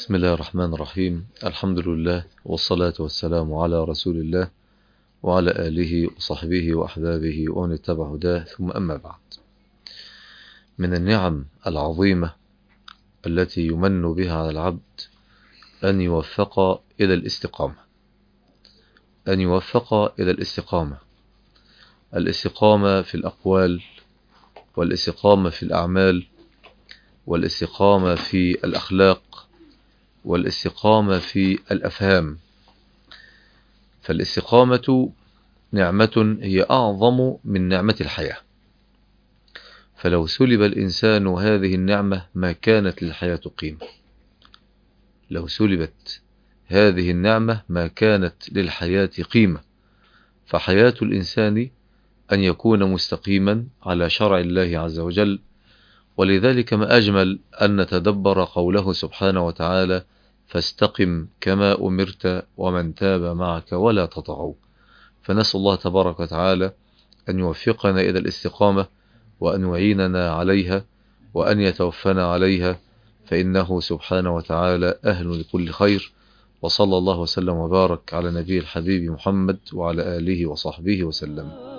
بسم الله الرحمن الرحيم. الحمد لله والصلاة والسلام على رسول الله وعلى آله وصحبه وأحبابه ومن اتبع هداه، ثم أما بعد. من النعم العظيمة التي يمن بها على العبد أن يوفق إلى الاستقامة، الاستقامة في الأقوال، والاستقامة في الأعمال، والاستقامة في الأخلاق، والاستقامة في الأفهام. فالاستقامة نعمة هي أعظم من نعمة الحياة، فلو سلب الإنسان هذه النعمة ما كانت للحياة قيمة. لو سلبت هذه النعمة ما كانت للحياة قيمة. فحياة الإنسان أن يكون مستقيما على شرع الله عز وجل. ولذلك ما أجمل أن نتدبر قوله سبحانه وتعالى: فاستقم كما أمرت ومن تاب معك ولا تطغوا. فنسأل الله تبارك وتعالى أن يوفقنا إلى الاستقامة، وأن يعيننا عليها، وأن يتوفنا عليها، فإنه سبحانه وتعالى أهل لكل خير. وصلى الله وسلم وبارك على نبي الحبيب محمد وعلى آله وصحبه وسلم.